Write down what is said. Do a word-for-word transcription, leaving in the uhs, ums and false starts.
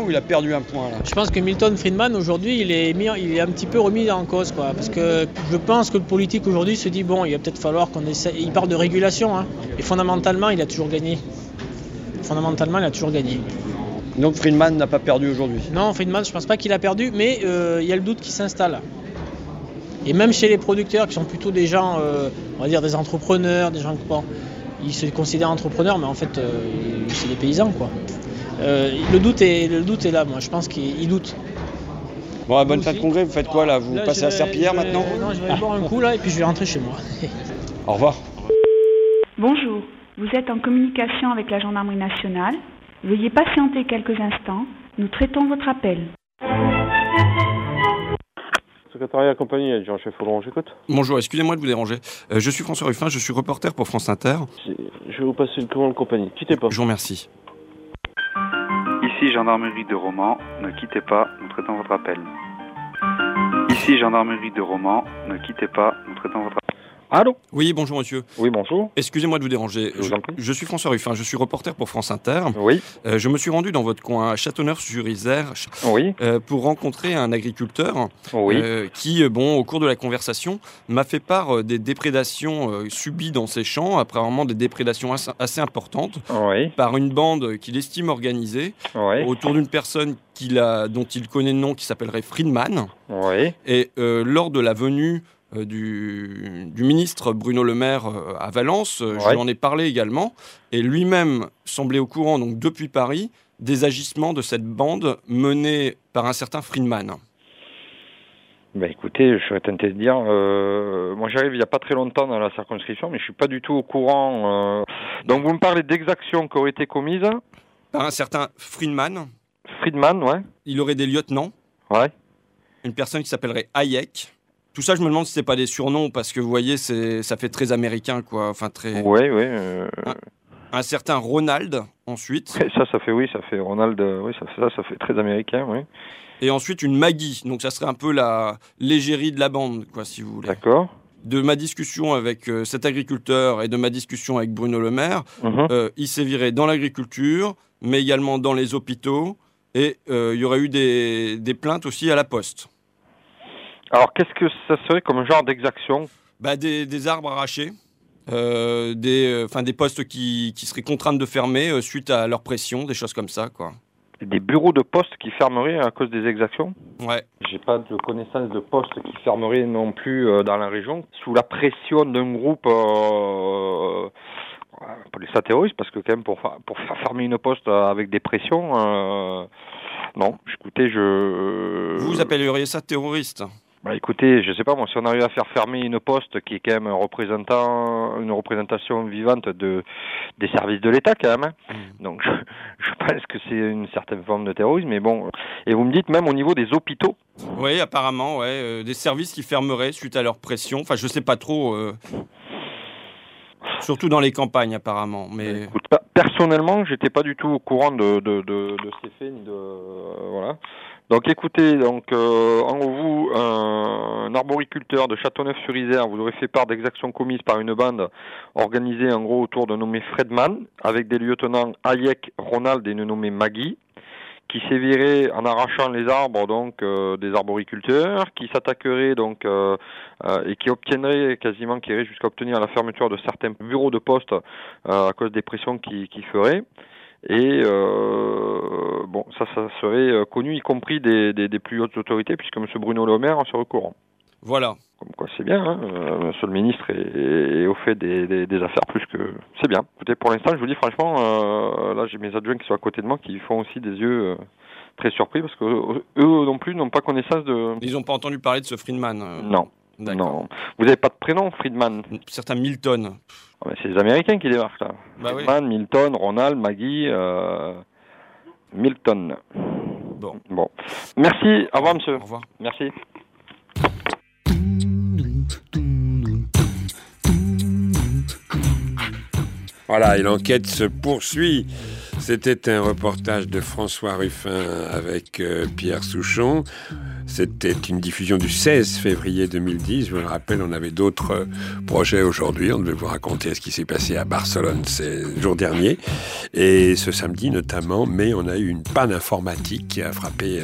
ou il a perdu un point là? Je pense que Milton Friedman aujourd'hui il est, mis, il est un petit peu remis en cause quoi, parce que je pense que le politique aujourd'hui se dit bon il va peut-être falloir qu'on essaie, il parle de régulation hein, et fondamentalement il a toujours gagné. Fondamentalement il a toujours gagné. Donc Friedman n'a pas perdu aujourd'hui? Non, Friedman je pense pas qu'il a perdu, mais euh, il y a le doute qui s'installe. Et même chez les producteurs qui sont plutôt des gens, euh, on va dire des entrepreneurs, des gens qui bon, ils se considèrent entrepreneurs, mais en fait euh, c'est des paysans quoi. Euh, le, doute est, le doute est là, moi je pense qu'il doute. Bon, bonne fin de congrès, vous faites quoi là? Vous là, passez vais, à Serpillière vais, maintenant? Non, je vais aller boire un coup là et puis je vais rentrer chez moi. Au revoir. Bonjour, vous êtes en communication avec la gendarmerie nationale. Veuillez patienter quelques instants, nous traitons votre appel. Secrétariat compagnie, adjudant-chef Audron, j'écoute. Bonjour, excusez-moi de vous déranger. Euh, je suis François Ruffin, je suis reporter pour France Inter. Je vais vous passer le commande compagnie, quittez pas. Je vous remercie. Ici gendarmerie de Romans, ne quittez pas, nous traitons votre appel. Ici gendarmerie de Romans, ne quittez pas, nous traitons votre appel. Allô? Oui, bonjour monsieur. Oui, bonjour. Excusez-moi de vous déranger. Je, vous en prie. je suis François Ruffin, je suis reporter pour France Inter. Oui. Euh, je me suis rendu dans votre coin à Châteauneuf-sur-Isère oui. euh, pour rencontrer un agriculteur oui. euh, qui, bon, au cours de la conversation, m'a fait part des déprédations euh, subies dans ses champs, apparemment des déprédations assez, assez importantes, oui. par une bande qu'il estime organisée, oui. autour d'une personne qu'il a, dont il connaît le nom, qui s'appellerait Friedman. Oui. Et euh, lors de la venue Du, du ministre Bruno Le Maire à Valence, ouais. je lui en ai parlé également, et lui-même semblait au courant, donc depuis Paris, des agissements de cette bande menée par un certain Friedman. Ben écoutez, je serais tenté de dire, euh, moi j'arrive il n'y a pas très longtemps dans la circonscription, mais je suis pas du tout au courant. Euh... Donc vous me parlez d'exactions qui auraient été commises par un certain Friedman. Friedman, ouais. Il aurait des lieutenants. Ouais. Une personne qui s'appellerait Hayek. Tout ça, je me demande si c'est pas des surnoms, parce que vous voyez, c'est, ça fait très américain, quoi. Enfin, très. Ouais, ouais. Euh... Un, un certain Ronald, ensuite. Ouais, ça, ça fait, oui, ça fait Ronald, oui, ça, ça, ça fait très américain, oui. Et ensuite, une Maggie. Donc, ça serait un peu la l'égérie de la bande, quoi, si vous voulez. D'accord. De ma discussion avec euh, cet agriculteur et de ma discussion avec Bruno Le Maire, mmh. euh, il sévirait dans l'agriculture, mais également dans les hôpitaux, et euh, il y aurait eu des, des plaintes aussi à la poste. Alors, qu'est-ce que ça serait comme genre d'exaction? Bah, des, des arbres arrachés, euh, des, euh, des postes qui, qui seraient contraints de fermer euh, suite à leur pression, des choses comme ça, quoi. Des bureaux de poste qui fermeraient à cause des exactions? Ouais. J'ai pas de connaissance de postes qui fermeraient non plus euh, dans la région, sous la pression d'un groupe... Euh, pour les terroristes, parce que quand même, pour, pour faire fermer une poste avec des pressions... Euh, non, écoutez, je... Vous appelleriez ça terroriste? Bah écoutez, je sais pas moi, si on arrive à faire fermer une poste qui est quand même un représentant, une représentation vivante de des services de l'État quand même, hein. Mmh. Donc je, je pense que c'est une certaine forme de terrorisme, mais bon. Et vous me dites même au niveau des hôpitaux. Oui, apparemment, ouais, euh, des services qui fermeraient suite à leur pression. Enfin, je sais pas trop. Euh... Surtout dans les campagnes, apparemment. Mais écoute, personnellement, j'étais pas du tout au courant de de de, de ces faits ni de euh, voilà. Donc écoutez, donc euh, en vous, un, un arboriculteur de Châteauneuf-sur-Isère vous aurait fait part d'exactions commises par une bande organisée en gros autour d'un nommé Friedman, avec des lieutenants Hayek, Ronald et une nommée Maggie, qui sévirait en arrachant les arbres donc euh, des arboriculteurs, qui s'attaquerait donc euh, euh, et qui obtiendrait quasiment, qui irait jusqu'à obtenir la fermeture de certains bureaux de poste euh, à cause des pressions qu'ils qui feraient. Et euh, bon, ça, ça serait euh, connu, y compris des, des, des plus hautes autorités, puisque M. Bruno Le Maire en serait au courant. Voilà. Comme quoi, c'est bien. Hein, euh, Monsieur le ministre est, est, est au fait des, des, des affaires plus que. C'est bien. Écoutez, pour l'instant, je vous dis franchement, euh, là, j'ai mes adjoints qui sont à côté de moi, qui font aussi des yeux euh, très surpris, parce que eux non plus n'ont pas connaissance de. Ils n'ont pas entendu parler de ce Friedman. Euh... Non. D'accord. Non. Vous n'avez pas de prénom, Friedman? Certain Milton. Ah ben c'est les Américains qui débarquent là. Bah Friedman, oui. Milton, Ronald, Maggie, euh... Milton. Bon. Bon. Merci. Au revoir, monsieur. Au revoir. Merci. Voilà, et l'enquête se poursuit. C'était un reportage de François Ruffin avec euh, Pierre Souchon. C'était une diffusion du seize février deux mille dix. Je vous le rappelle, on avait d'autres euh, projets aujourd'hui. On devait vous raconter ce qui s'est passé à Barcelone ces jours derniers. Et ce samedi notamment, mais on a eu une panne informatique qui a frappé